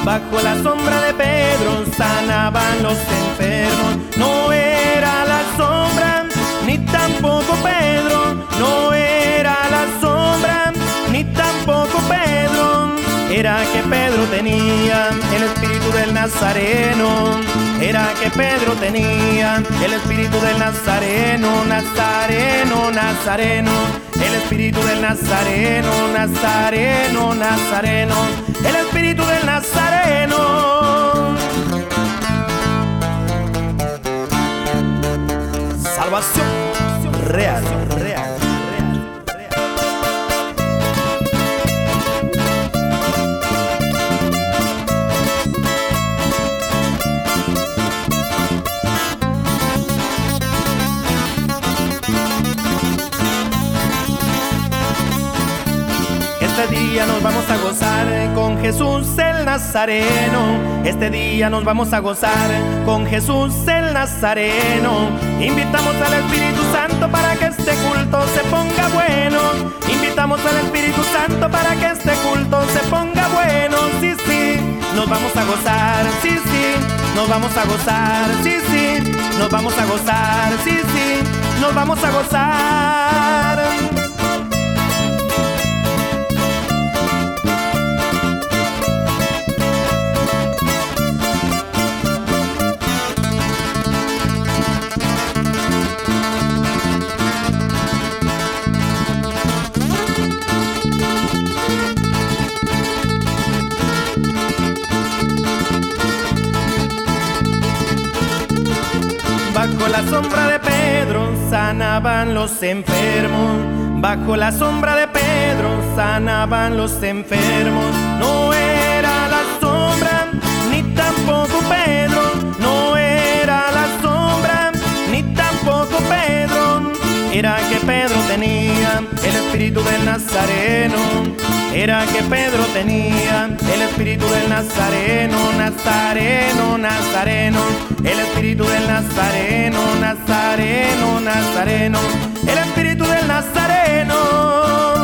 Bajo la sombra de Pedro sanaban los enfermos. No era la sombra, ni tampoco Pedro. No era la sombra, ni tampoco Pedro. Era que Pedro tenía el espíritu del Nazareno. Era que Pedro tenía el espíritu del Nazareno. Nazareno, Nazareno. El espíritu del Nazareno. Nazareno, Nazareno. El espíritu del Nazareno. Salvación real, real. Este día nos vamos a gozar con Jesús el Nazareno. Este día nos vamos a gozar con Jesús el Nazareno. Invitamos al Espíritu Santo para que este culto se ponga bueno. Invitamos al Espíritu Santo para que este culto se ponga bueno. Sí, sí, nos vamos a gozar. Sí, sí, nos vamos a gozar. Sí, sí, nos vamos a gozar. Sí, sí, nos vamos a gozar. Bajo la sombra de Pedro sanaban los enfermos. Bajo la sombra de Pedro sanaban los enfermos. No era la sombra, ni tampoco Pedro. No era la sombra, ni tampoco Pedro. Era que Pedro tenía el espíritu del Nazareno. Era que Pedro tenía el espíritu del Nazareno. Nazareno, Nazareno. El espíritu del Nazareno. Nazareno, Nazareno. El espíritu del Nazareno.